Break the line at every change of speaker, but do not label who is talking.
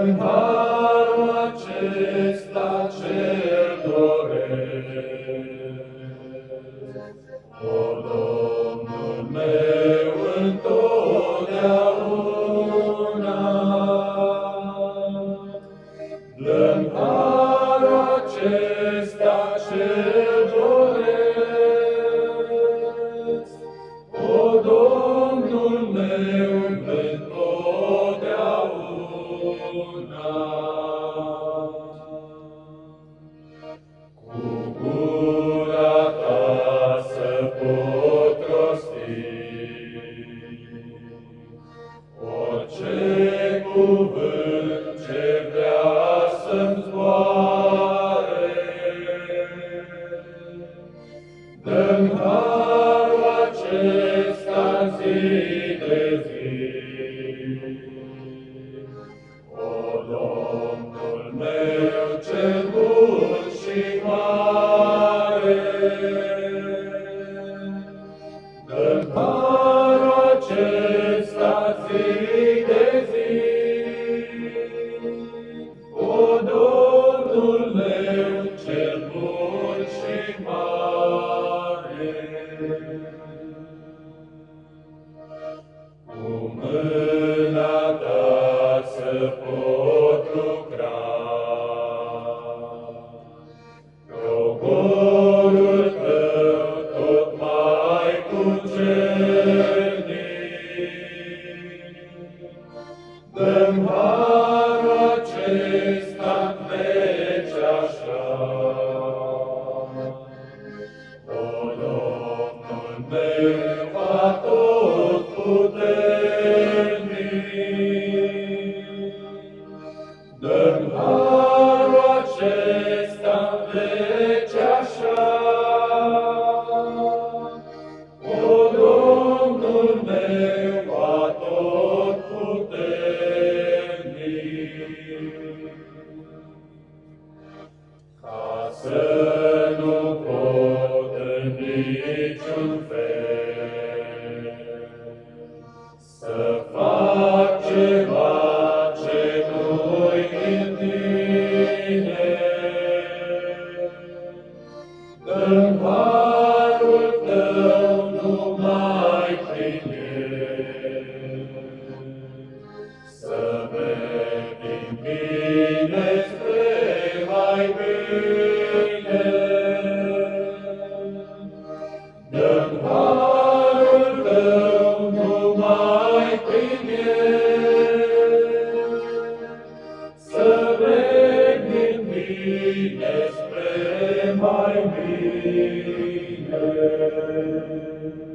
Dă-mi harul acesta ce-l doresc. O, Domnul meu, întotdeauna, dă-mi harul acesta ce-l doresc. O, Domnul meu, întotdeauna. Cu gura ta să pot rosti orice cuvânt ce vrea să-mi zboare. Dă-mi harul acesta zi de zi. O, Domnul meu cel bun și mare, dă-mi harul acesta zi de zi. O, Domnul meu cel bun și mare. Cu mâna ta să pot lucra, ogorul tău tot mai cucernic. Dă-mi harul acesta-n veci așa. O, Domnul meu atotputernic, dă-mi harul acesta-n veci așa. O, Domnul meu atotputernic, ca să nu pot în niciun fel să fac ceva ce nu-i din tine. Dă-mi harul tău numai prin el, să merg din bine spre mai bine. Dă-mi harul tău numai prin el, să merg din bine spre mai bine.